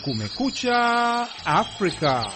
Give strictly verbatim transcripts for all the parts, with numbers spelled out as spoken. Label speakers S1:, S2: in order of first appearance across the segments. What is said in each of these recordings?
S1: Kumekucha Afrika.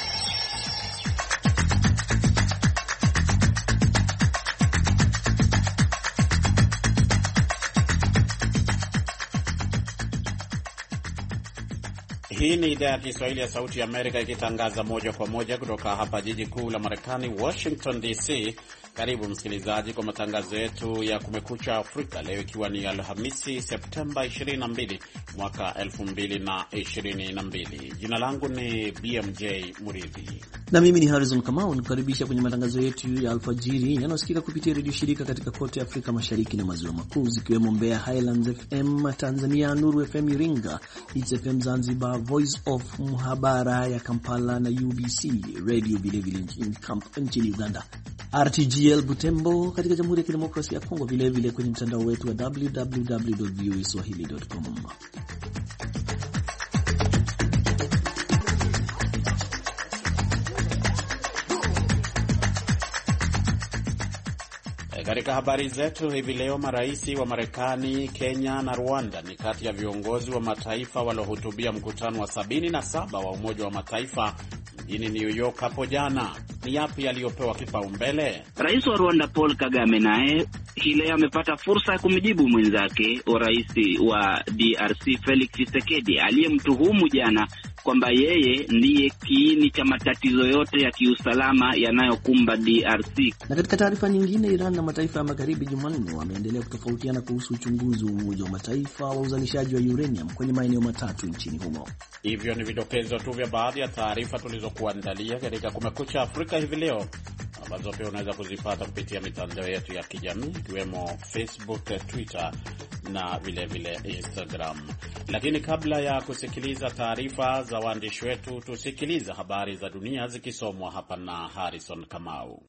S2: Hii ni idhaa ya Kiswahili ya Sauti ya Amerika ikitangaza moja kwa moja kutoka hapa jiji kuu la Marekani, Washington D C. Karibu msikilizaji kwa matangazo yetu ya Kumekucha Afrika leo ikiwa ni Alhamisi Septemba ishirini na mbili mwaka elfu mbili ishirini na mbili. Jina langu ni B M J Muridhi.
S3: Na mimi ni Harrison Kamau, nikukaribisha kwenye matangazo yetu ya alfajiri yanayosikika kupitia redio shirika katika kote Afrika Mashariki na Maziwa Makuu, zikiwemo Mbeya Highlands F M Tanzania, Nuru F M Iringa, Hits F M Zanzibar, Voice of Muhabara ya Kampala na U B C Radio vile vile nchini Uganda, R T G L Butembo katika Jamhuri ya Kidemokrasia ya Kongo, vile vile kwenye mtandao wetu wa w w w dot v o a swahili dot com.
S2: Katika habari zetu hivi leo, maraisi wa Marekani, Kenya na Rwanda ni kati ya viongozi wa mataifa waliohutubia mkutano wa sabini na saba wa Umoja wa Mataifa mjini New York hapo jana. Ni yapi yaliyopewa kipaumbele?
S4: Rais wa Rwanda Paul Kagame naye hii leo amepata fursa ya kumjibu mwenzake wa rais wa D R C Felix Tshisekedi aliyemtuhumu jana kwamba yeye ndiye kiini cha matatizo yote ya kiusalama yanayokumba D R C.
S3: Na katika taarifa nyingine, Iran na mataifa ya Magharibi Jumanne wameendelea kutofautiana kuhusu uchunguzi wa Umoja wa Mataifa wa uzalishaji wa uranium kwenye maeneo matatu nchini humo.
S2: Hivyo ni vidokezo tu vya baadhi ya taarifa tulizokuandalia katika Kumekucha Afrika hivi leo, ambazo pia unaweza kuzipata kupitia mitandao yetu ya kijamii ikiwemo Facebook, Twitter na vile vile Instagram. Lakini kabla ya kusikiliza taarifa za waandishi wetu, tusikiliza habari za dunia zikisomwa hapa na Harrison Kamau.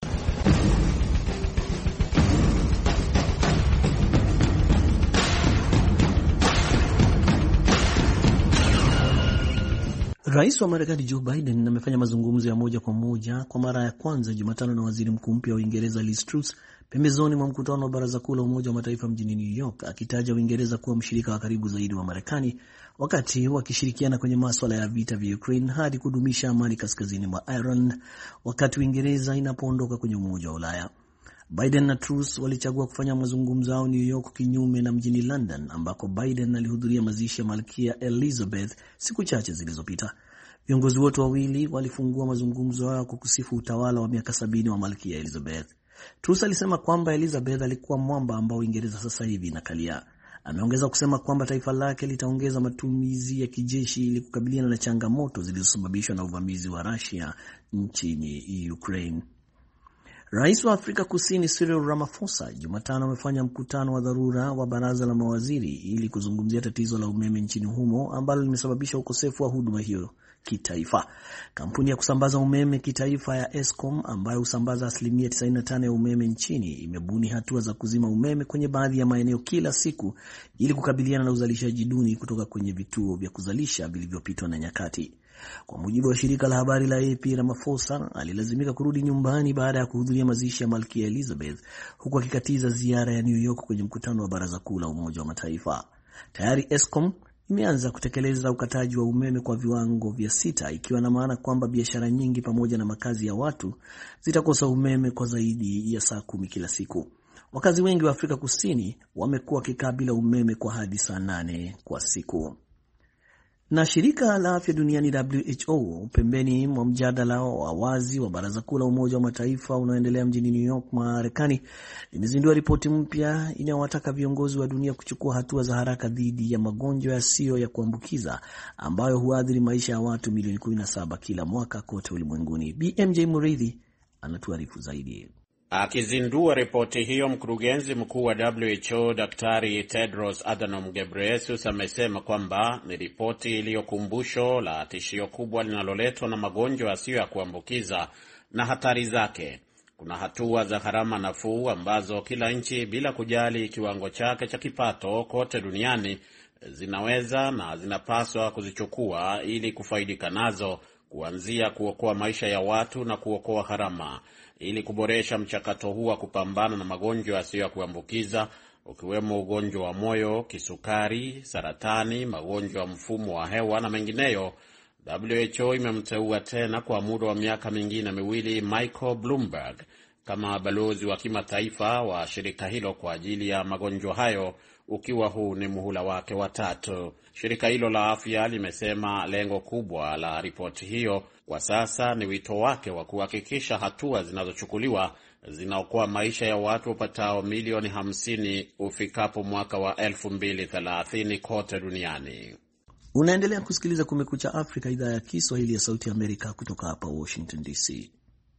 S3: Rais wa Marekani Joe Biden amefanya mazungumzo ya moja kwa moja kwa mara ya kwanza Jumatano na waziri mkuu mpya wa Uingereza Liz Truss pembezoni mwa mkutano wa Baraza Kuu la Umoja wa Mataifa mjini New York, akitaja Uingereza kuwa mshirika wa karibu zaidi wa Marekani wakati wakishirikiana kwenye masuala ya vita vya Ukraine hadi kudumisha amani kaskazini mwa Ireland wakati Uingereza inapoondoka kwenye Umoja wa Ulaya. Biden na Truss walichagua kufanya mazungumzo yao New York kinyume na mjini London ambako Biden alihudhuria mazishi ya Malkia Elizabeth siku chache zilizopita. Viongozi wote wawili walifungua mazungumzo yao kwa kusifu utawala wa miaka sabini wa Malkia Elizabeth. Truss alisema kwamba Elizabeth alikuwa mwamba ambao Uingereza sasa hivi inakalia. Ameongeza kusema kwamba taifa lake litaongeza matumizi ya kijeshi ili kukabiliana na changamoto zilizosababishwa na uvamizi wa Russia nchini Ukraine. Rais wa Afrika Kusini Cyril Ramaphosa Jumatano amefanya mkutano wa dharura wa baraza la mawaziri ili kuzungumzia tatizo la umeme nchini humo ambalo limesababisha ukosefu wa huduma hiyo kitaifa. Kampuni ya kusambaza umeme kitaifa ya Eskom ambayo husambaza asilimia tisini na tano ya umeme nchini imebuni hatua za kuzima umeme kwenye baadhi ya maeneo kila siku ili kukabiliana na uzalishaji duni kutoka kwenye vituo vya kuzalisha vilivyopitwa na nyakati. Kwa mujibu wa shirika la habari la A P, Ramaphosa alilazimika kurudi nyumbani baada ya kuhudhuria mazishi ya Malkia Elizabeth huku akikatiza ziara ya New York kwenye mkutano wa Baraza Kuu la Umoja wa Mataifa. Tayari Eskom imeanza kutekeleza ukataji wa umeme kwa viwango vya sita, ikiwa na maana kwamba biashara nyingi pamoja na makazi ya watu zitakosa umeme kwa zaidi ya saa kumi kila siku. Wakazi wengi wa Afrika Kusini wamekuwa wakikabila umeme kwa hadi saa nane kwa siku. Na shirika la afya duniani W H O pembeni mwa mjadala wa wazi wa Baraza Kuu la Umoja wa Mataifa unaoendelea mjini New York, Marekani, limezindua ripoti mpya inayowataka viongozi wa dunia kuchukua hatua za haraka dhidi ya magonjwa yasiyo ya kuambukiza ambayo huathiri maisha ya watu milioni kumi na saba kila mwaka kote ulimwenguni. B M J Muridhi anatuarifu zaidi.
S2: Akizindua ripoti hiyo, mkurugenzi mkuu wa W H O Daktari Tedros Adhanom Ghebreyesus amesema kwamba ni ripoti iliyokumbusho la tishio kubwa linaloletwa na magonjwa yasiyo ya kuambukiza na hatari zake. Kuna hatua za gharama nafuu ambazo kila nchi bila kujali kiwango chake cha kipato kote duniani zinaweza na zinapaswa kuzichukua ili kufaidika nazo, kuanzia kuokoa maisha ya watu na kuokoa gharama. Ili kuboresha mchakato huu wa kupambana na magonjwa yasiyo ya kuambukiza, ukiwemo ugonjwa wa moyo, kisukari, saratani, magonjwa ya mfumo wa hewa na mengineyo, W H O imemteua tena kwa muda wa miaka mingine miwili Michael Bloomberg kama balozi wa kimataifa wa shirika hilo kwa ajili ya magonjwa hayo, ukiwa huu ni muhula wake wa tatu. Shirika hilo la afya limesema lengo kubwa la ripoti hiyo kwa sasa ni wito wake wa kuhakikisha hatua zinazochukuliwa zinaokoa maisha ya watu wapatao milioni hamsini ufikapo mwaka wa elfu mbili thelathini kote duniani.
S3: Unaendelea kusikiliza Kumekucha Afrika, idhaa ya Kiswahili ya Sauti ya Amerika kutoka hapa Washington D C.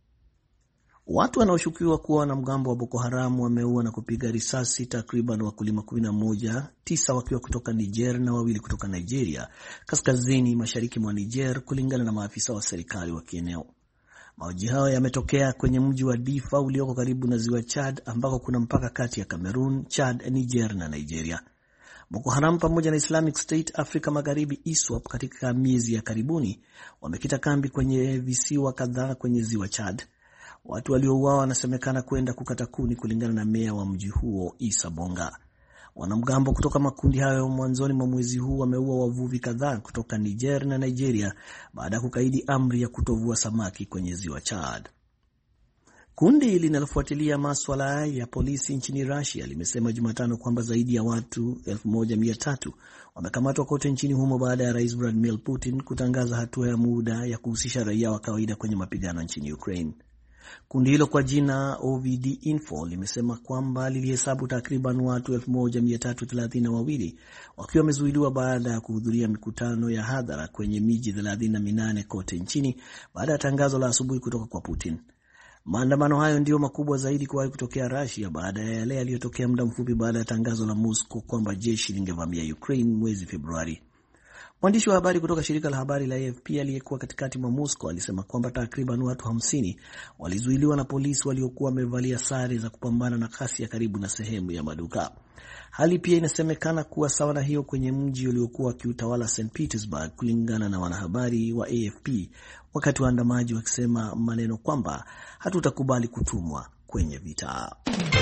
S3: Watu wanaoshukiwa kuwa wanamgambo wa Boko Haram wameua na kupiga risasi takriban wakulima kumi na moja, tisa wakiwa kutoka Niger na wawili kutoka Nigeria, kaskazini mashariki mwa Niger, kulingana na maafisa wa serikali wa kieneo. Mauaji hayo yametokea kwenye mji wa Difa ulioko karibu na ziwa Chad, ambako kuna mpaka kati ya Cameroon, Chad, Niger na Nigeria. Boko Haram pamoja na Islamic State Afrika Magharibi I S W A P katika miezi ya karibuni wamekita kambi kwenye visiwa kadhaa kwenye ziwa Chad. Watu waliouawa wanasemekana kwenda kukata kuni, kulingana na meya wa mji huo Isa Bonga. Wanamgambo kutoka makundi hayo mwanzoni mwa mwezi huu wameua wavuvi kadhaa kutoka Niger na Nigeria baada ya kukaidi amri ya kutovua samaki kwenye ziwa Chad. Kundi linalofuatilia masuala ya polisi nchini Russia limesema Jumatano kwamba zaidi ya watu elfu moja mia tatu wamekamatwa kote nchini humo baada ya Rais Vladimir Putin kutangaza hatua ya muda ya kuhusisha raia wa kawaida kwenye mapigano nchini Ukraine. Kundi hilo kwa jina O V D Info limesema kwamba lilihesabu takriban watu elfu moja mia tatu thelathini na wawili wakiwa wamezuiliwa baada ya kuhudhuria mikutano ya hadhara kwenye miji thelathini na minane kote nchini baada ya tangazo la asubuhi kutoka kwa Putin. Maandamano hayo ndio makubwa zaidi kuwahi kutokea Russia baada ya yale yaliyotokea muda mfupi baada ya tangazo la Moscow kwamba jeshi lingevamia Ukraine mwezi Februari. Mwandishi wa habari kutoka shirika la habari la A F P aliyekuwa katikati mwa Moscow alisema kwamba takriban watu hamsini walizuiliwa na polisi waliokuwa wamevalia sare za kupambana na ghasia karibu na sehemu ya maduka. Hali pia inasemekana kuwa sawa na hiyo kwenye mji uliokuwa kiutawala Saint Petersburg, kulingana na wanahabari wa A F P, wakati waandamaji wakisema maneno kwamba hatutakubali kutumwa kwenye vita.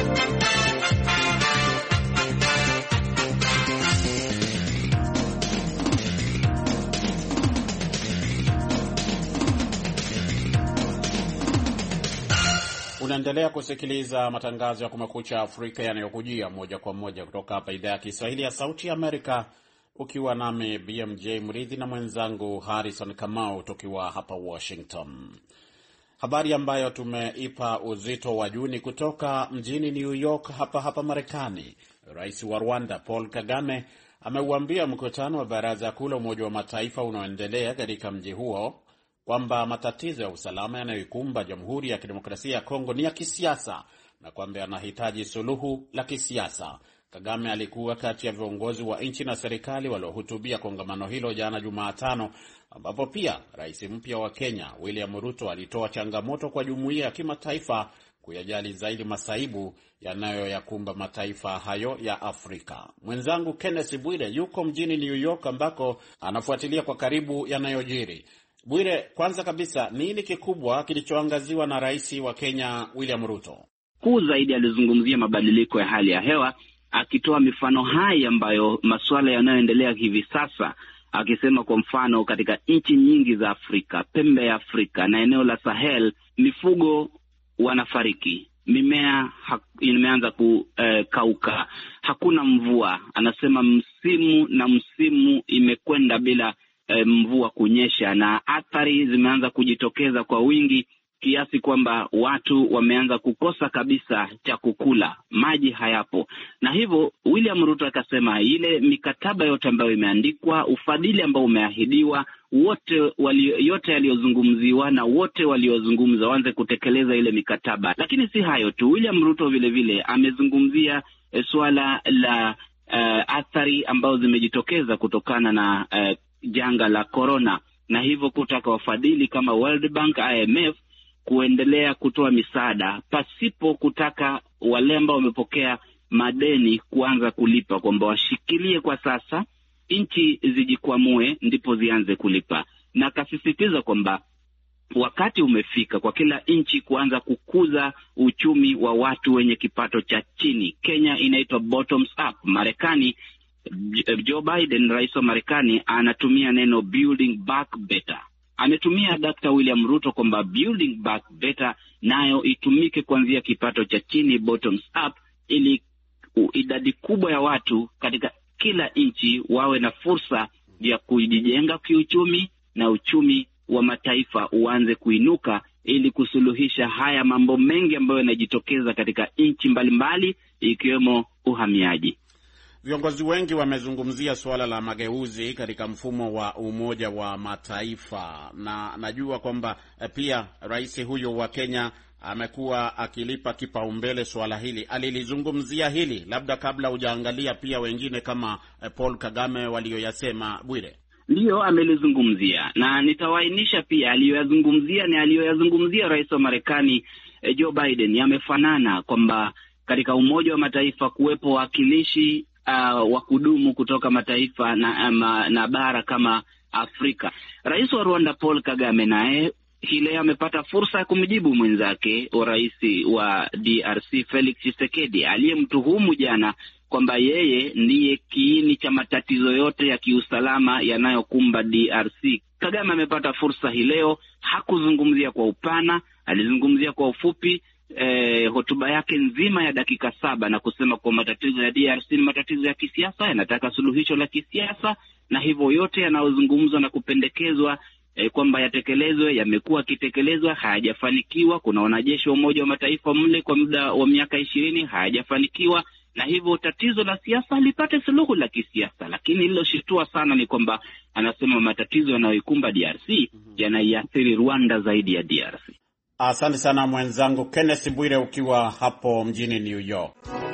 S2: Unaendelea kusikiliza matangazo ya Kumekucha Afrika yanayokujia moja kwa moja kutoka hapa idhaa ya Kiswahili ya Sauti ya Amerika, ukiwa nami B M J Mridhi na mwenzangu Harrison Kamau tukiwa hapa Washington. Habari ambayo tumeipa uzito wa juu kutoka mjini New York hapa hapa Marekani. Rais wa Rwanda Paul Kagame ameuambia mkutano wa Baraza Kuu la Umoja wa Mataifa unaoendelea katika mji huo kwamba matatizo ya usalama yanayoikumba Jamhuri ya Kidemokrasia ya Kongo ni ya kisiasa na kwamba yanahitaji suluhu la kisiasa. Kagame alikuwa kati ya viongozi wa nchi na serikali waliohutubia kongamano hilo jana Jumatano, ambapo pia rais mpya wa Kenya William Ruto alitoa changamoto kwa jumuiya ya kimataifa kuyajali zaidi masaibu yanayoyakumba mataifa hayo ya Afrika. Mwenzangu Kenneth Bwire yuko mjini New York ambako anafuatilia kwa karibu yanayojiri. Bwire, kwanza kabisa, nini kikubwa kilichoangaziwa na rais wa Kenya William Ruto?
S4: Kuu zaidi alizungumzia mabadiliko ya hali ya hewa, akitoa mifano hai ambayo masuala yanayoendelea hivi sasa, akisema kwa mfano katika nchi nyingi za Afrika, pembe ya Afrika na eneo la Sahel, mifugo wanafariki, mimea imeanza kukauka, hakuna mvua. Anasema msimu na msimu imekwenda bila E, mvua kunyesha, na athari zimeanza kujitokeza kwa wingi kiasi kwamba watu wameanza kukosa kabisa cha kukula, maji hayapo. Na hivyo William Ruto akasema ile mikataba yote ambayo imeandikwa, ufadhili ambao umeahidiwa, wote wali, yote yaliyozungumziwa na wote waliozungumza waanze kutekeleza ile mikataba. Lakini si hayo tu, William Ruto vile vile amezungumzia e, swala la e, athari ambazo zimejitokeza kutokana na e, janga la corona, na hivyo kutaka wafadhili kama World Bank, I M F kuendelea kutoa misaada pasipo kutaka wale ambao wamepokea madeni kuanza kulipa, kwamba washikilie kwa sasa, nchi zijikwamue ndipo zianze kulipa. Na akasisitiza kwamba wakati umefika kwa kila nchi kuanza kukuza uchumi wa watu wenye kipato cha chini. Kenya inaitwa bottoms up. Marekani, Joe Biden, rais wa Marekani, anatumia neno building back better. Ametumia Doctor William Ruto kwamba building back better nayo itumike kuanzia kipato cha chini, bottoms up, ili idadi kubwa ya watu katika kila nchi wawe na fursa ya kujijenga kiuchumi na uchumi wa mataifa uanze kuinuka, ili kusuluhisha haya mambo mengi ambayo yanajitokeza katika nchi mbalimbali ikiwemo uhamiaji.
S2: Viongozi wengi wamezungumzia suala la mageuzi katika mfumo wa Umoja wa Mataifa, na najua kwamba pia rais huyo wa Kenya amekuwa akilipa kipaumbele suala hili. Alilizungumzia hili, labda kabla hujaangalia pia wengine kama Paul Kagame walioyasema, Bwire?
S4: Ndiyo, amelizungumzia, na nitawainisha pia aliyoyazungumzia na aliyoyazungumzia rais wa Marekani eh, Joe Biden yamefanana, kwamba katika Umoja wa Mataifa kuwepo wakilishi uh, wa kudumu kutoka mataifa na, um, na bara kama Afrika. Rais wa Rwanda Paul Kagame naye hile amepata fursa ya kumjibu mwenzake wa rais wa D R C Felix Tshisekedi aliyemtuhumu jana kwamba yeye ndiye kiini cha matatizo yote ya kiusalama yanayokumba D R C. Kagame amepata fursa hii leo, hakuzungumzia kwa upana, alizungumzia kwa ufupi eh, hotuba yake nzima ya dakika saba na kusema kwa matatizo ya D R C ni matatizo ya kisiasa, yanataka suluhisho la kisiasa, na hivyo yote yanayozungumzwa na kupendekezwa E, kwamba yatekelezwe yamekuwa kitekelezwa, hayajafanikiwa. Kuna wanajeshi wa Umoja wa Mataifa mle kwa muda wa miaka ishirini, hayajafanikiwa, na hivyo tatizo la siasa lipate suluhu la kisiasa. Lakini lililoshitua sana ni kwamba anasema matatizo yanayoikumba D R C yanaiathiri Rwanda zaidi ya D R C.
S2: Asante sana mwenzangu Kenneth Bwire ukiwa hapo mjini New York.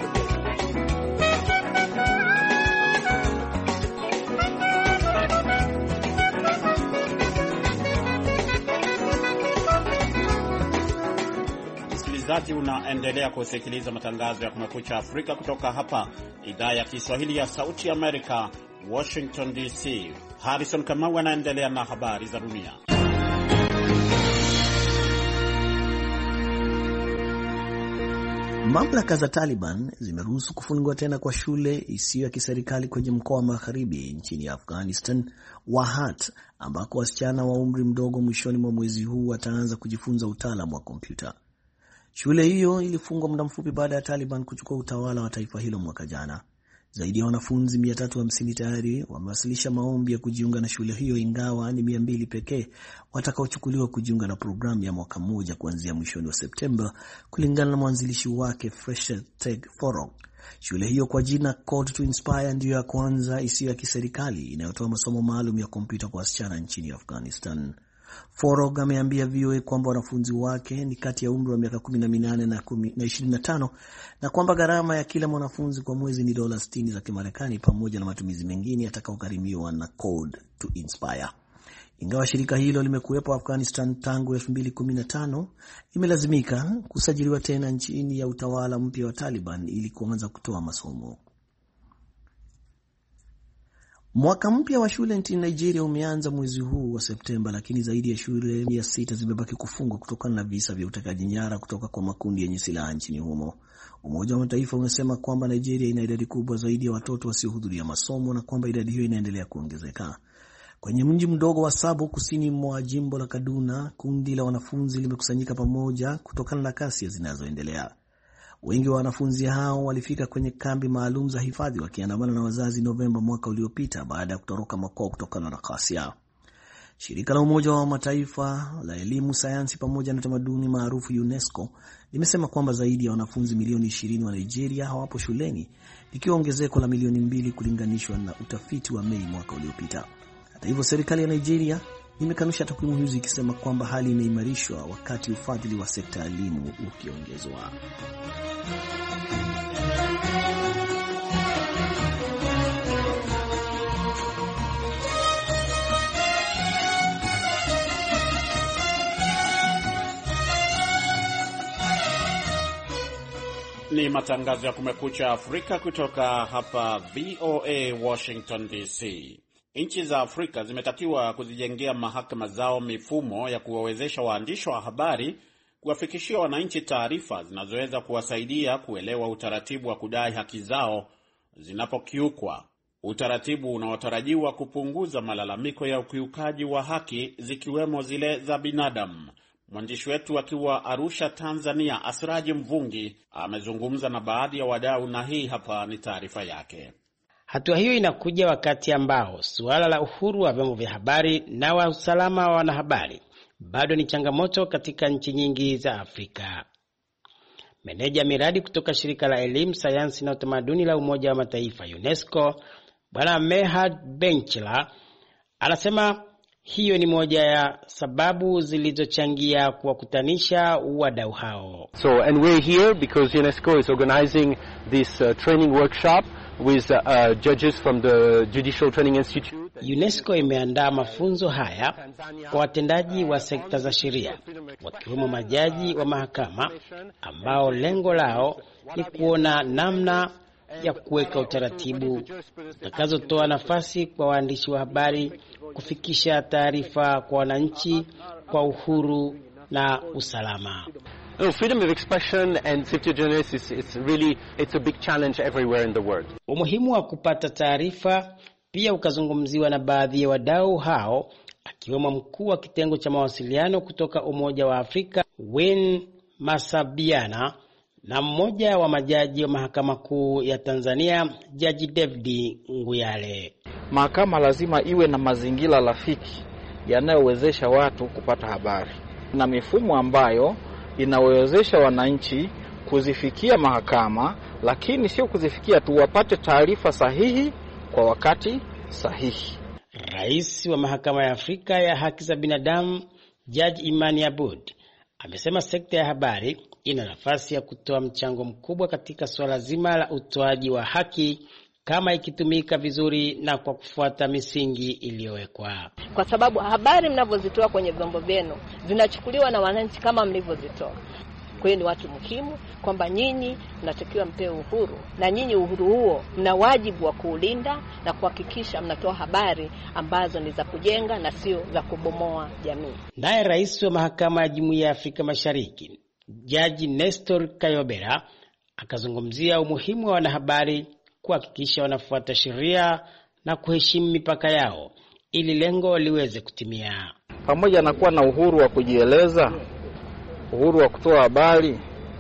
S2: Zati unaendelea kusikiliza matangazo ya Kumekucha Afrika kutoka hapa idhaa ya Kiswahili ya Sauti Amerika, Washington D C. Harrison Kamau anaendelea na habari za dunia.
S3: Mamlaka za Taliban zimeruhusu kufungwa tena kwa shule isiyo ya kiserikali kwenye mkoa wa magharibi nchini Afghanistan wa Hat, ambako wasichana wa umri mdogo mwishoni mwa mwezi huu wataanza kujifunza utaalamu wa kompyuta. Shule hiyo ilifungwa muda mfupi baada ya Taliban kuchukua utawala wa taifa hilo mwaka jana. Zaidi ya wanafunzi mia tatu hamsini tayari wamewasilisha maombi ya kujiunga na shule hiyo, ingawa ni mia mbili pekee watakaochukuliwa kujiunga na programu ya mwaka mmoja kuanzia mwishoni wa Septemba, kulingana na mwanzilishi wake Fresher Teg Forog. Shule hiyo kwa jina Code to Inspire ndiyo ya kwanza isiyo ya kiserikali inayotoa masomo maalum ya kompyuta kwa wasichana nchini Afghanistan. Forog ameambia V O A kwamba wanafunzi wake ni kati ya umri wa miaka kumi na minane na ishirini na tano na kwamba gharama ya kila mwanafunzi kwa mwezi ni dola sitini za Kimarekani pamoja na matumizi mengine yatakayogharimiwa na Code to Inspire. Ingawa shirika hilo limekuwepo Afghanistan tangu elfu mbili kumi na tano, imelazimika kusajiliwa tena nchini ya utawala mpya wa Taliban ili kuanza kutoa masomo. Mwaka mpya wa shule nchini Nigeria umeanza mwezi huu wa Septemba, lakini zaidi ya shule mia sita zimebaki kufungwa kutokana na visa vya utekaji nyara kutoka kwa makundi yenye silaha nchini humo. Umoja wa Mataifa umesema kwamba Nigeria ina idadi kubwa zaidi ya watoto wasiohudhuria masomo na kwamba idadi hiyo inaendelea kuongezeka. Kwenye mji mdogo wa Sabo kusini mwa jimbo la Kaduna, kundi la wanafunzi limekusanyika pamoja kutokana na kasi zinazoendelea. Wengi wa wanafunzi hao walifika kwenye kambi maalum za hifadhi wakiandamana na wazazi Novemba mwaka uliopita baada ya kutoroka makwao kutokana na ghasia. Shirika la Umoja wa Mataifa la elimu, sayansi pamoja na tamaduni maarufu UNESCO limesema kwamba zaidi ya wanafunzi milioni ishirini wa Nigeria hawapo shuleni, likiwa ongezeko la milioni mbili kulinganishwa na utafiti wa Mei mwaka uliopita. Hata hivyo, serikali ya Nigeria imekanusha takwimu hizo ikisema kwamba hali imeimarishwa wakati ufadhili wa sekta ya elimu ukiongezwa.
S2: Ni matangazo ya Kumekucha Afrika kutoka hapa V O A Washington D C. Nchi za Afrika zimetakiwa kuzijengea mahakama zao mifumo ya kuwawezesha waandishi wa habari kuwafikishia wananchi taarifa zinazoweza kuwasaidia kuelewa utaratibu wa kudai haki zao zinapokiukwa, utaratibu unaotarajiwa kupunguza malalamiko ya ukiukaji wa haki zikiwemo zile za binadamu. Mwandishi wetu akiwa Arusha, Tanzania, Asraji Mvungi, amezungumza na baadhi ya wadau na hii hapa ni taarifa yake.
S1: Hatua hiyo inakuja wakati ambao suala la uhuru wa vyombo vya habari na wa usalama wa wanahabari bado ni changamoto katika nchi nyingi za Afrika. Meneja miradi kutoka shirika la elimu, sayansi na utamaduni la Umoja wa Mataifa UNESCO, Bwana Mehad Benchla, anasema hiyo ni moja ya sababu zilizochangia kuwakutanisha wadau hao.
S5: So and we're here because UNESCO is organizing this uh, training workshop with uh, uh, judges from the Judicial Training Institute.
S1: UNESCO imeandaa mafunzo haya kwa watendaji wa sekta za sheria, wakiwemo majaji wa mahakama, ambao lengo lao ni kuona namna ya kuweka utaratibu utakazotoa nafasi kwa waandishi wa habari kufikisha taarifa kwa wananchi kwa uhuru na usalama.
S5: No, freedom of expression and safety of journalists is it's really it's a big challenge everywhere in the world.
S1: Umuhimu wa kupata taarifa pia ukazungumziwa na baadhi ya wadau hao, akiwemo mkuu wa kitengo cha mawasiliano kutoka Umoja wa Afrika Win Masabiana na mmoja wa majaji wa Mahakama Kuu ya Tanzania Jaji David Nguyale.
S6: Mahakama lazima iwe na mazingira rafiki yanayowezesha watu kupata habari na mifumo ambayo inawezesha wananchi kuzifikia mahakama, lakini sio kuzifikia tu, wapate taarifa sahihi kwa wakati sahihi.
S1: Rais wa Mahakama ya Afrika ya Haki za Binadamu Judge Imani Aboud amesema sekta ya habari ina nafasi ya kutoa mchango mkubwa katika swala zima la utoaji wa haki kama ikitumika vizuri na kwa kufuata misingi iliyowekwa.
S7: Kwa sababu habari mnavozitoa kwenye vyombo vyenu zinachukuliwa na wananchi kama mlivyozitoa. Kwa hiyo ni watu muhimu kwamba nyinyi mnatakiwa mpewe uhuru, na nyinyi uhuru huo mna wajibu wa kuulinda na kuhakikisha mnatoa habari ambazo ni za kujenga na sio za kubomoa jamii.
S1: Naye rais wa Mahakama ya Jumuiya ya Afrika Mashariki Jaji Nestor Kayobera akazungumzia umuhimu wa wanahabari kuhakikisha wanafuata sheria na kuheshimu mipaka yao ili lengo liweze kutimia.
S6: Pamoja na kuwa na uhuru wa kujieleza, uhuru wa kutoa habari,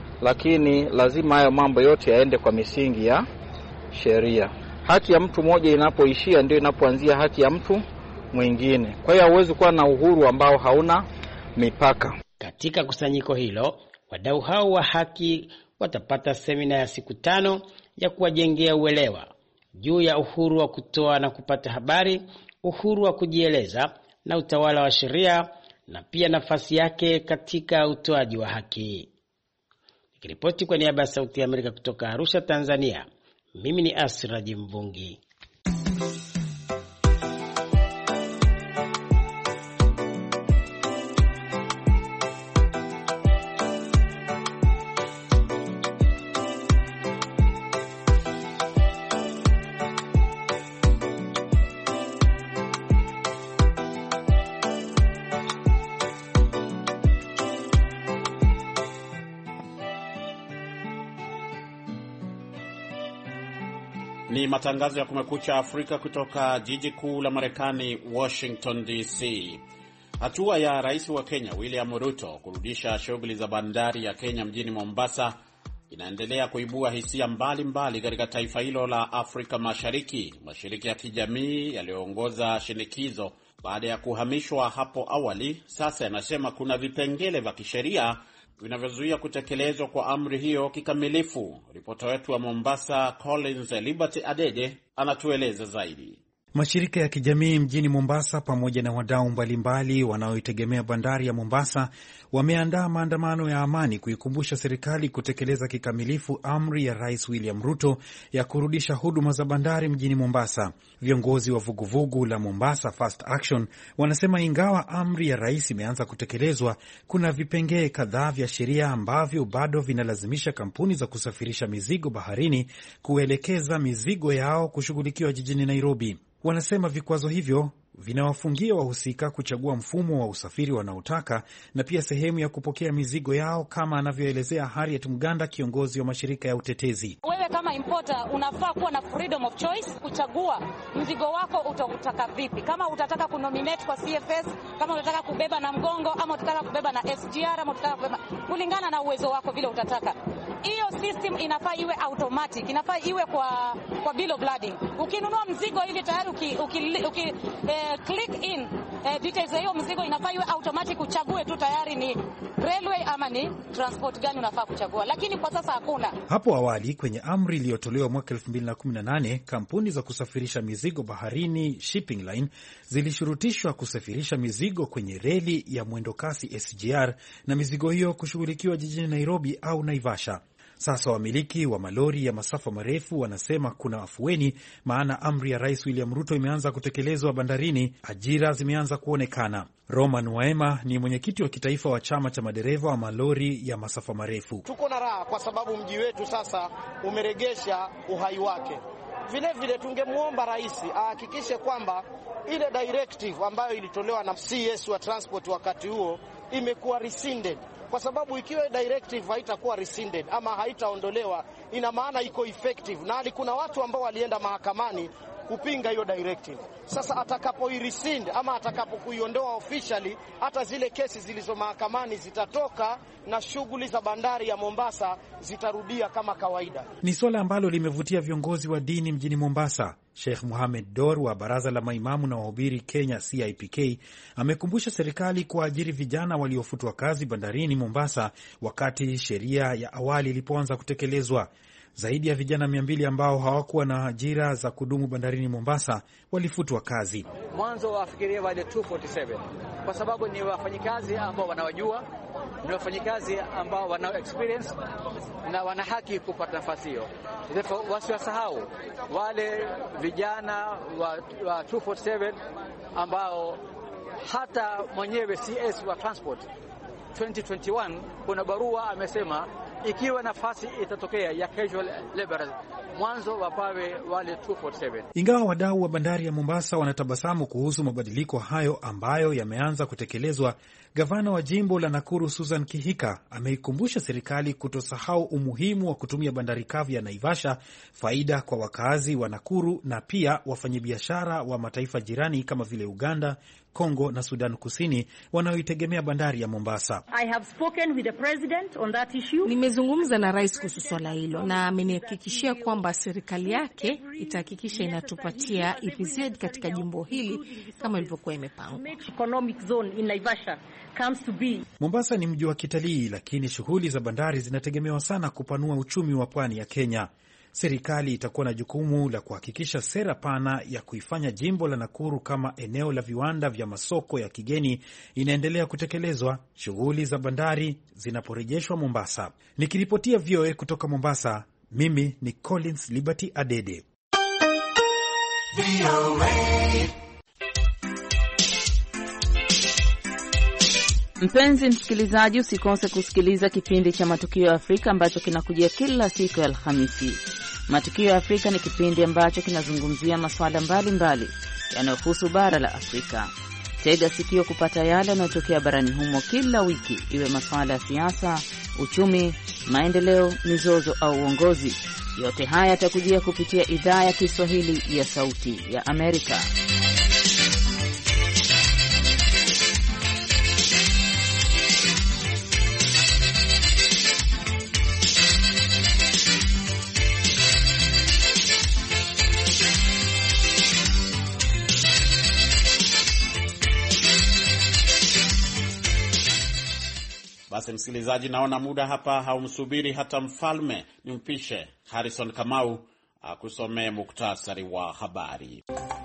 S6: lakini lazima hayo mambo yote yaende kwa misingi ya sheria. Haki ya mtu mmoja inapoishia ndio inapoanzia haki ya mtu mwingine. Kwa hiyo huwezi kuwa na uhuru ambao hauna mipaka.
S1: Katika kusanyiko hilo, wadau hao wa haki watapata semina ya siku tano ya kuwajengea uelewa juu ya uhuru wa kutoa na kupata habari, uhuru wa kujieleza na utawala wa sheria, na pia nafasi yake katika utoaji wa haki. Nikiripoti kwa niaba ya Sauti ya Amerika kutoka Arusha, Tanzania, mimi ni Asraji Mvungi.
S2: Ni matangazo ya Kumekucha Afrika kutoka jiji kuu la Marekani, Washington D C. Hatua ya rais wa Kenya William Ruto kurudisha shughuli za bandari ya Kenya mjini Mombasa inaendelea kuibua hisia mbalimbali katika taifa hilo la Afrika Mashariki. Mashirika ya kijamii yaliyoongoza shinikizo baada ya kuhamishwa hapo awali sasa yanasema kuna vipengele vya kisheria vinavyozuia kutekelezwa kwa amri hiyo kikamilifu. Ripota wetu wa Mombasa Collins Liberty Adede anatueleza zaidi.
S8: Mashirika ya kijamii mjini Mombasa pamoja na wadau mbalimbali wanaoitegemea bandari ya Mombasa wameandaa maandamano ya amani kuikumbusha serikali kutekeleza kikamilifu amri ya Rais William Ruto ya kurudisha huduma za bandari mjini Mombasa. Viongozi wa vuguvugu la Mombasa Fast Action wanasema ingawa amri ya rais imeanza kutekelezwa, kuna vipengee kadhaa vya sheria ambavyo bado vinalazimisha kampuni za kusafirisha mizigo baharini kuelekeza mizigo yao kushughulikiwa jijini Nairobi. Wanasema vikwazo hivyo vinawafungia wahusika kuchagua mfumo wa usafiri wanaotaka na pia sehemu ya kupokea mizigo yao, kama anavyoelezea Harriet Mganda, kiongozi wa mashirika ya utetezi.
S9: Wewe kama importer unafaa kuwa na freedom of choice kuchagua mzigo wako utautaka vipi. Kama utataka kunominate kwa C F S, kama unataka kubeba na mgongo, ama utataka kubeba na S G R, ama utataka kubeba kulingana na uwezo wako vile utataka. Hiyo system inafaa iwe automatic, inafaa iwe kwa kwa bill of lading. Ukinunua mzigo hivi tayari uki, uki, uki eh, click in eh, details ya hiyo mzigo inafaa iwe automatic, uchague tu tayari ni railway ama ni transport gani unafaa kuchagua, lakini kwa sasa hakuna.
S8: Hapo awali kwenye amri iliyotolewa mwaka elfu mbili na kumi na nane, kampuni za kusafirisha mizigo baharini shipping line zilishurutishwa kusafirisha mizigo kwenye reli ya mwendokasi S G R na mizigo hiyo kushughulikiwa jijini Nairobi au Naivasha. Sasa wamiliki wa malori ya masafa marefu wanasema kuna afueni, maana amri ya Rais William Ruto imeanza kutekelezwa bandarini, ajira zimeanza kuonekana. Roman Waema ni mwenyekiti wa kitaifa wa chama cha madereva wa malori ya masafa marefu.
S10: Tuko na raha kwa sababu mji wetu sasa umeregesha uhai wake. Vile vile tungemwomba rais ahakikishe kwamba ile directive ambayo ilitolewa na C S wa transport wakati huo imekuwa rescinded, kwa sababu ikiwa directive haitakuwa rescinded ama haitaondolewa, ina maana iko effective, na kuna watu ambao walienda mahakamani kupinga hiyo directive. Sasa atakapoirescind ama atakapokuiondoa officially, hata zile kesi zilizo mahakamani zitatoka na shughuli za bandari ya Mombasa zitarudia kama kawaida.
S8: Ni swala ambalo limevutia viongozi wa dini mjini Mombasa. Sheikh Mohamed Dor wa Baraza la Maimamu na Wahubiri Kenya C I P K amekumbusha serikali kuajiri vijana waliofutwa kazi bandarini Mombasa wakati sheria ya awali ilipoanza kutekelezwa. Zaidi ya vijana mia mbili ambao hawakuwa na ajira za kudumu bandarini Mombasa walifutwa kazi.
S11: Mwanzo wafikiria wale two forty-seven kwa sababu ni wafanyikazi ambao wanawajua, ni wafanyikazi ambao wana experience na wana haki kupata nafasi hiyo. Therefore wasiwasahau wale vijana wa, wa two forty-seven ambao hata mwenyewe C S wa transport twenty twenty-one kuna barua amesema ikiwa nafasi itatokea ya casual laborers mwanzo wapawe wale two forty-seven.
S8: Ingawa wadau wa bandari ya Mombasa wanatabasamu kuhusu mabadiliko hayo ambayo yameanza kutekelezwa, gavana wa jimbo la Nakuru Susan Kihika ameikumbusha serikali kutosahau umuhimu wa kutumia bandari kavu ya Naivasha, faida kwa wakazi wa Nakuru na pia wafanyabiashara wa mataifa jirani kama vile Uganda, Kongo na Sudan Kusini wanaoitegemea bandari ya Mombasa.
S12: I have spoken with the president on that issue.
S13: Nimezungumza na rais kuhusu swala hilo na amenihakikishia kwamba serikali yake itahakikisha inatupatia E P Z katika jimbo hili kama ilivyokuwa imepangwa.
S12: Economic zone in Naivasha comes to be.
S8: Mombasa ni mji wa kitalii, lakini shughuli za bandari zinategemewa sana kupanua uchumi wa pwani ya Kenya. Serikali itakuwa na jukumu la kuhakikisha sera pana ya kuifanya jimbo la Nakuru kama eneo la viwanda vya masoko ya kigeni inaendelea kutekelezwa, shughuli za bandari zinaporejeshwa Mombasa. Nikiripotia V O A kutoka Mombasa, mimi ni Collins Liberty Adede. V O A.
S14: Mpenzi msikilizaji, usikose kusikiliza kipindi cha Matukio ya Afrika ambacho kinakujia kila siku ya Alhamisi. Matukio ya Afrika ni kipindi ambacho kinazungumzia masuala mbalimbali yanayohusu bara la Afrika. Tega sikio kupata yale yanayotokea barani humo kila wiki, iwe masuala ya siasa, uchumi, maendeleo, mizozo au uongozi. Yote haya yatakujia kupitia idhaa ya Kiswahili ya Sauti ya Amerika.
S2: Basi msikilizaji, naona muda hapa haumsubiri hata mfalme. Nimpishe Harrison Kamau akusomee muktasari wa habari.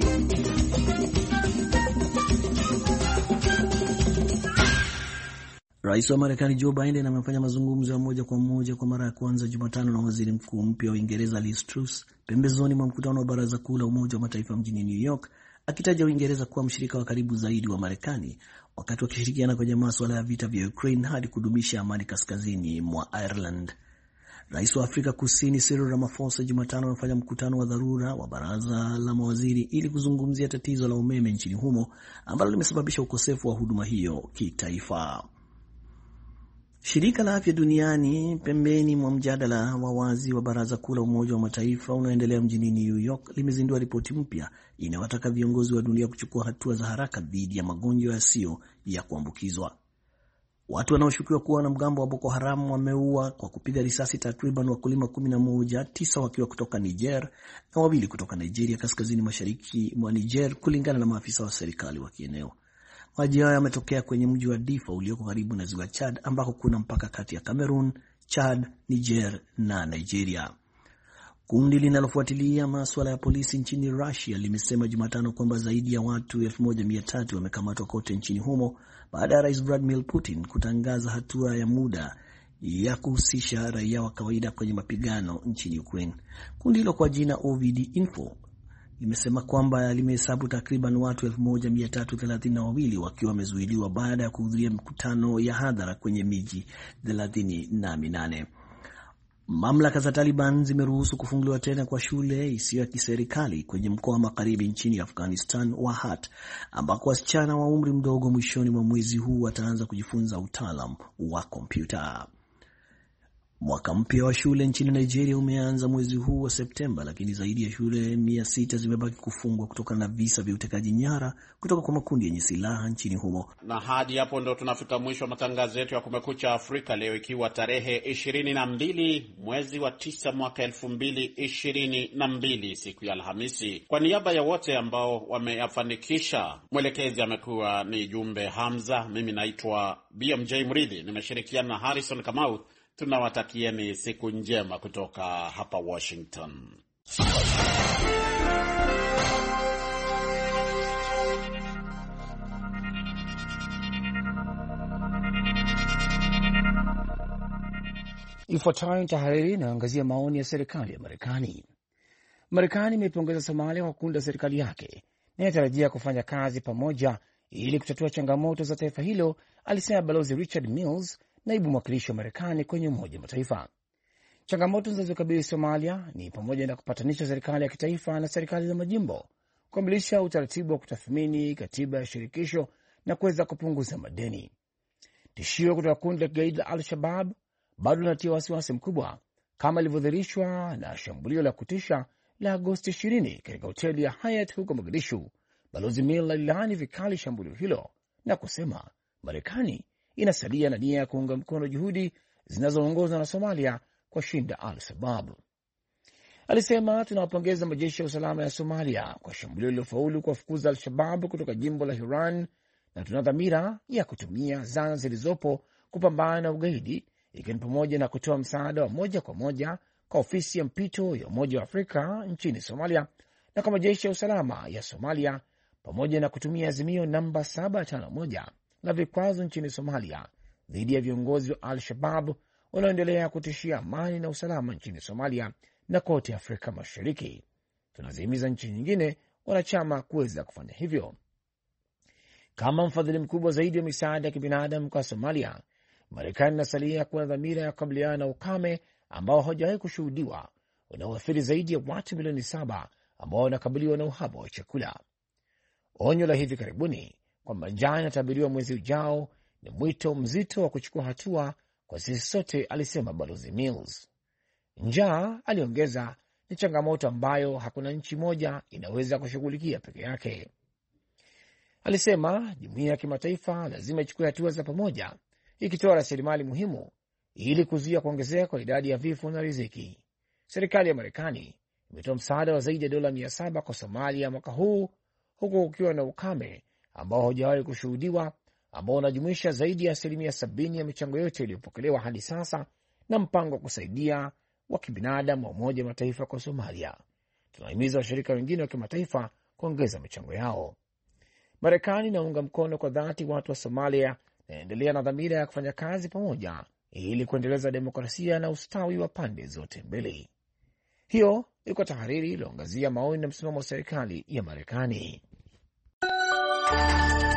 S3: Rais wa Marekani Joe Biden amefanya mazungumzo ya moja kwa moja kwa mara ya kwanza Jumatano na waziri mkuu mpya wa Uingereza Liz Truss pembezoni mwa mkutano wa Baraza Kuu la Umoja wa Mataifa mjini New York, akitaja Uingereza kuwa mshirika wa karibu zaidi wa Marekani wakati wakishirikiana kwenye masuala ya vita vya Ukraine hadi kudumisha amani kaskazini mwa Ireland. Rais wa Afrika Kusini Cyril Ramaphosa Jumatano amefanya mkutano wa dharura wa baraza la mawaziri ili kuzungumzia tatizo la umeme nchini humo ambalo limesababisha ukosefu wa huduma hiyo kitaifa. Shirika la Afya Duniani, pembeni mwa mjadala wa wazi wa Baraza Kuu la Umoja wa Mataifa unaoendelea mjini New York, limezindua ripoti mpya inayowataka viongozi wa dunia kuchukua hatua za haraka dhidi ya magonjwa yasiyo ya kuambukizwa. Watu wanaoshukiwa kuwa wanamgambo wa Boko Haram wameua kwa kupiga risasi takriban wakulima kumi na moja, tisa wakiwa kutoka Niger na wawili kutoka Nigeria kaskazini mashariki mwa Niger, kulingana na maafisa wa serikali wa kieneo. Maji hayo yametokea kwenye mji wa Difa ulioko karibu na ziwa Chad ambako kuna mpaka kati ya Cameroon, Chad, Niger na Nigeria. Kundi linalofuatilia masuala ya polisi nchini Russia limesema Jumatano kwamba zaidi ya watu elfu moja mia tatu wamekamatwa kote nchini humo baada ya Rais Vladimir Putin kutangaza hatua ya muda ya kuhusisha raia wa kawaida kwenye mapigano nchini Ukraine. Kundi hilo kwa jina O V D Info limesema kwamba limehesabu takriban watu elfu moja mia tatu thelathini na wawili wakiwa wamezuiliwa baada ya kuhudhuria mikutano ya hadhara kwenye miji thelathini na minane. Mamlaka za Taliban zimeruhusu kufunguliwa tena kwa shule isiyo ya kiserikali kwenye mkoa wa magharibi nchini Afghanistan wa Hat, ambako wasichana wa umri mdogo mwishoni mwa mwezi huu wataanza kujifunza utaalamu wa kompyuta. Mwaka mpya wa shule nchini Nigeria umeanza mwezi huu wa Septemba, lakini zaidi ya shule mia sita zimebaki kufungwa kutokana na visa vya utekaji nyara kutoka kwa makundi yenye silaha nchini humo.
S2: Na hadi hapo ndo tunafika mwisho wa matangazo yetu ya Kumekucha Afrika leo, ikiwa tarehe ishirini na mbili mwezi wa tisa mwaka elfu mbili ishirini na mbili, siku ya Alhamisi. Kwa niaba ya wote ambao wameyafanikisha, mwelekezi amekuwa ni Jumbe Hamza, mimi naitwa B M J Mridhi, nimeshirikiana na Harrison Kamau. Tunawatakieni siku njema kutoka hapa Washington.
S15: Ifuatayo ni tahariri inayoangazia maoni ya serikali ya Marekani. Marekani imeipongeza Somalia kwa kuunda serikali yake na inatarajia kufanya kazi pamoja ili kutatua changamoto za taifa hilo, alisema Balozi Richard Mills, naibu mwakilishi wa Marekani kwenye Umoja wa Mataifa. Changamoto zinazokabili Somalia ni pamoja na kupatanisha serikali ya kitaifa na serikali za majimbo, kukamilisha utaratibu wa kutathmini katiba ya shirikisho na kuweza kupunguza madeni. Tishio kutoka kundi la kigaidi la Al-Shabaab bado linatia wasiwasi mkubwa, kama ilivyodhihirishwa na shambulio la kutisha la Agosti ishirini katika hoteli ya Hyatt huko Mogadishu. Balozi Mills alilaani vikali shambulio hilo na kusema Marekani inasalia na nia ya kuunga mkono juhudi zinazoongozwa na Somalia kwa shinda Al-Shabaab. Alisema, tunawapongeza majeshi ya usalama ya Somalia kwa shambulio lililofaulu kuwafukuza Al-Shabaab kutoka jimbo la Hiran, na tuna dhamira ya kutumia zana zilizopo kupambana na ugaidi, ikiwa ni pamoja na kutoa msaada wa moja kwa moja kwa ofisi ya mpito ya Umoja wa Afrika nchini Somalia na kwa majeshi ya usalama ya Somalia, pamoja na kutumia azimio namba saba tano moja na vikwazo nchini Somalia dhidi ya viongozi wa Al-Shabaab wanaoendelea kutishia amani na usalama nchini Somalia na kote Afrika Mashariki. Tunazihimiza nchi nyingine wanachama kuweza kufanya hivyo. Kama mfadhili mkubwa zaidi wa misaada ya kibinadamu kwa Somalia, Marekani inasalia kuwa na dhamira ya kukabiliana na ukame ambao haujawahi kushuhudiwa, unaoathiri zaidi ya watu milioni saba ambao wanakabiliwa na uhaba wa chakula. Onyo la hivi karibuni kwamba njaa inatabiriwa mwezi ujao ni mwito mzito wa kuchukua hatua kwa sisi sote, alisema Balozi Mills. Njaa, aliongeza, ni changamoto ambayo hakuna nchi moja inaweza kushughulikia peke yake. Alisema jumuiya ya kimataifa lazima ichukue hatua za pamoja, ikitoa rasilimali muhimu ili kuzuia kuongezeka kwa idadi ya vifo na riziki. Serikali ya Marekani imetoa msaada wa zaidi ya dola mia saba kwa Somalia mwaka huu, huku kukiwa na ukame ambao haujawahi kushuhudiwa, ambao unajumuisha zaidi ya asilimia sabini ya michango yote iliyopokelewa hadi sasa, na mpango wa kusaidia wa kibinadamu wa Umoja wa Mataifa kwa Somalia. Tunahimiza washirika wengine wa kimataifa kuongeza michango yao. Marekani inaunga mkono kwa dhati watu wa Somalia na inaendelea na dhamira ya kufanya kazi pamoja ili kuendeleza demokrasia na ustawi wa pande zote mbili. Hiyo ilikuwa tahariri iliyoangazia maoni na msimamo wa serikali ya Marekani.